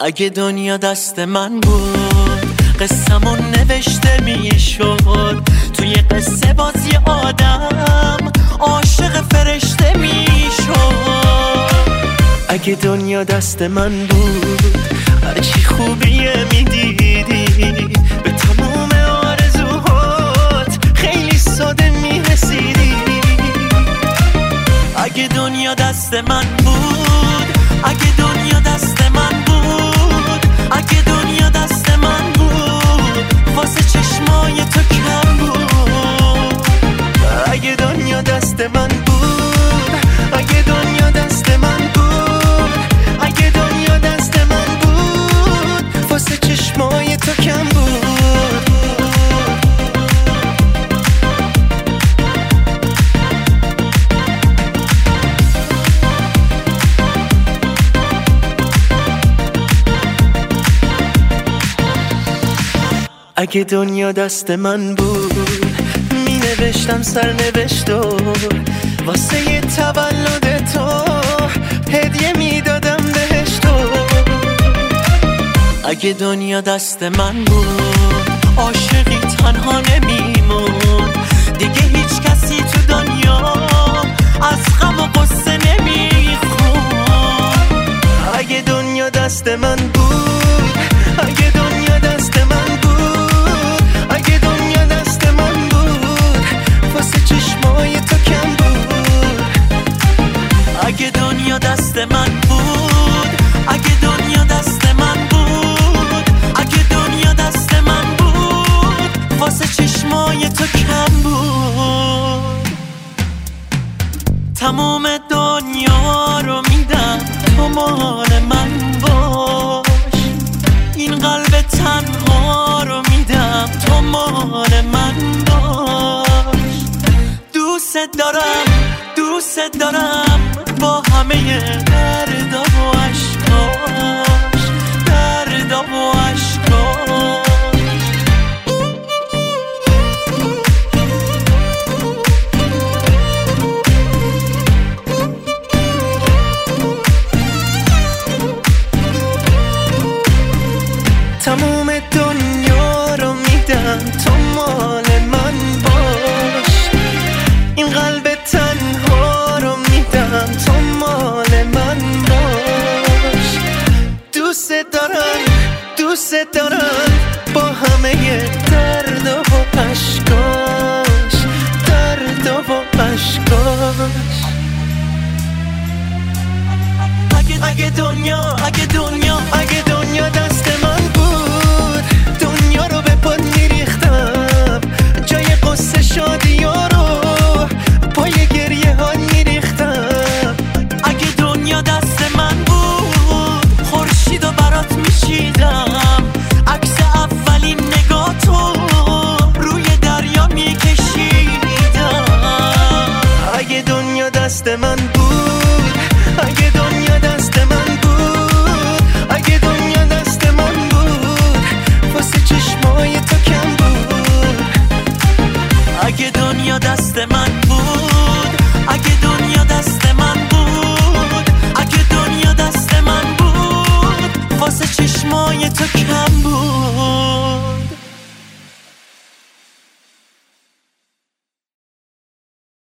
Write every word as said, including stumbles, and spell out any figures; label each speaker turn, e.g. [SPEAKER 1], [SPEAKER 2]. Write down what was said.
[SPEAKER 1] اگه دنیا دست من بود قصه‌مون نوشته میشد، توی قصه بازی آدم عاشق فرشته میشد. اگه دنیا دست من بود هرچی خوبیه میدیدی، به تمام آرزوهات خیلی ساده میرسیدی. اگه دنیا دست من بود، اگه دنیا دست من بود، اگه دنیا دست من بود واسه چشمای تو کم بود. اگه دنیا دست من بود، اگه دنیا دست من بود، اگه دنیا دست من بود واسه چشمای تو کم بود. اگه دنیا دست من بود می نوشتم سرنوشتو، واسه یه تولد تو هدیه می دادم بهشتو. اگه دنیا دست من بود عاشقی تنها نمیمون، دیگه هیچ کسی تو دنیا از غم و قصه نمیخون. اگه دنیا دست من بود، اگه دنیا دست من بود، اگه دنیا دست من بود واسه چشمای تو کم بود. اگه دنیا دست من بود، اگه دنیا دست من بود، اگه دنیا دست من بود واسه چشمای تو کم بود. تمام دنیا رو میدم تو مال من باش، این قلب تنها رو میدم تو مال من باش. دوست دارم دوست دارم با همه درد و عشقاش، درد و عشقاش. تموم دنیا رو میدم تو مال من باش، این قلب تنها رو میدم تو مال من باش. دوست دارم دوست دارم با همه درد و عشقاش، درد و عشقاش. اگه اگه دنیا اگه دنیا اگه دنیا دست من بود، دنیا رو به پا میریختم، جای قصه شادی ها رو پای گریه ها میریختم. اگه دنیا دست من بود خورشید و برات میچیدم، عکس اولین نگاه تو روی دریا میکشیدم. اگه دنیا دست من بود، اگه دنیا دست من بود، اگه دنیا دست من بود واسه چشمای تو کم بود. اگه دنیا دست من بود، اگه